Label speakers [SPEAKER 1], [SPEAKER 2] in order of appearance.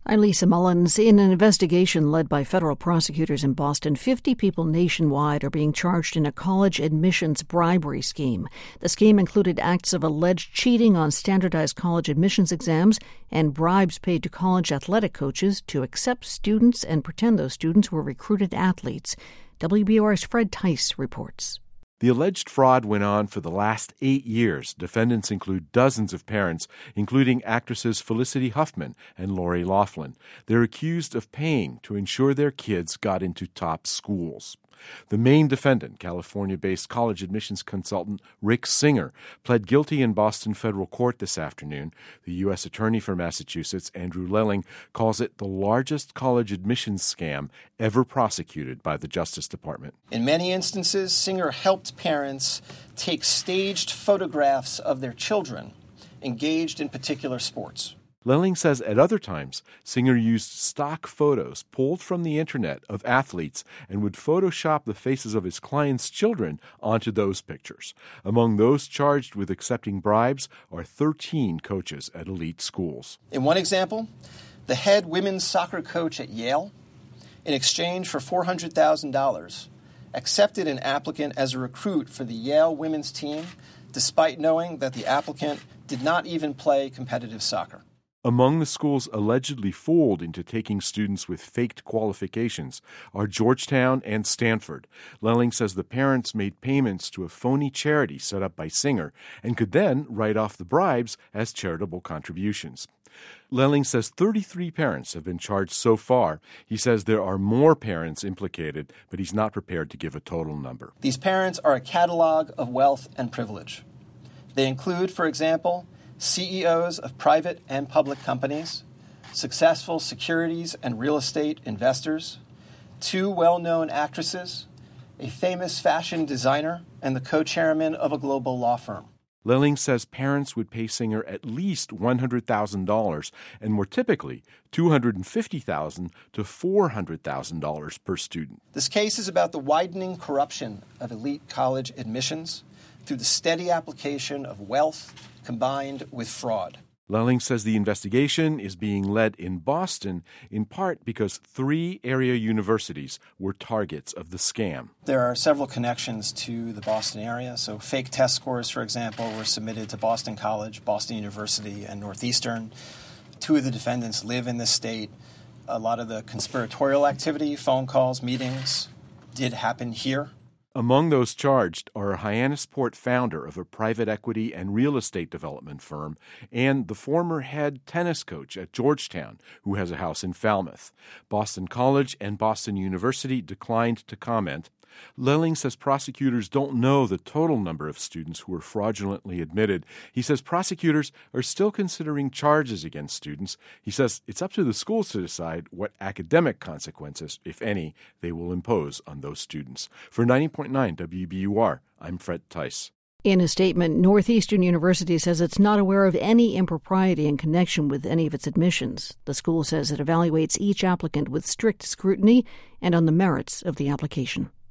[SPEAKER 1] I'm Lisa Mullins. In an investigation led by federal prosecutors in Boston, 50 people nationwide are being charged in a college admissions bribery scheme. The scheme included acts of alleged cheating on standardized college admissions exams and bribes paid to college athletic coaches to accept students and pretend those students were recruited athletes. WBUR's Fred Tice reports.
[SPEAKER 2] The alleged fraud went on for the last 8 years. Defendants include dozens of parents, including actresses Felicity Huffman and Lori Loughlin. They're accused of paying to ensure their kids got into top schools. The main defendant, California-based college admissions consultant Rick Singer, pled guilty in Boston federal court this afternoon. The U.S. Attorney for Massachusetts, Andrew Lelling, calls it the largest college admissions scam ever prosecuted by the Justice Department.
[SPEAKER 3] In many instances, Singer helped parents take staged photographs of their children engaged in particular sports.
[SPEAKER 2] Lelling says at other times, Singer used stock photos pulled from the internet of athletes and would Photoshop the faces of his clients' children onto those pictures. Among those charged with accepting bribes are 13 coaches at elite schools.
[SPEAKER 3] In one example, the head women's soccer coach at Yale, in exchange for $400,000, accepted an applicant as a recruit for the Yale women's team, despite knowing that the applicant did not even play competitive soccer.
[SPEAKER 2] Among the schools allegedly fooled into taking students with faked qualifications are Georgetown and Stanford. Lelling says the parents made payments to a phony charity set up by Singer and could then write off the bribes as charitable contributions. Lelling says 33 parents have been charged so far. He says there are more parents implicated, but he's not prepared to give a total number.
[SPEAKER 3] These parents are a catalog of wealth and privilege. They include, for example, CEOs of private and public companies, successful securities and real estate investors, 2 well-known actresses, a famous fashion designer, and the co-chairman of a global law firm.
[SPEAKER 2] Lelling says parents would pay Singer at least $100,000 and more typically $250,000 to $400,000 per student.
[SPEAKER 3] This case is about the widening corruption of elite college admissions through the steady application of wealth combined with fraud.
[SPEAKER 2] Lelling says the investigation is being led in Boston in part because 3 area universities were targets of the scam.
[SPEAKER 3] There are several connections to the Boston area. So fake test scores, for example, were submitted to Boston College, Boston University, and Northeastern. 2 of the defendants live in the state. A lot of the conspiratorial activity, phone calls, meetings, did happen here.
[SPEAKER 2] Among those charged are a Hyannisport founder of a private equity and real estate development firm and the former head tennis coach at Georgetown, who has a house in Falmouth. Boston College and Boston University declined to comment. Lelling says prosecutors don't know the total number of students who were fraudulently admitted. He says prosecutors are still considering charges against students. He says it's up to the schools to decide what academic consequences, if any, they will impose on those students. For 90.9 WBUR, I'm Fred Tice.
[SPEAKER 1] In a statement, Northeastern University says it's not aware of any impropriety in connection with any of its admissions. The school says it evaluates each applicant with strict scrutiny and on the merits of the application.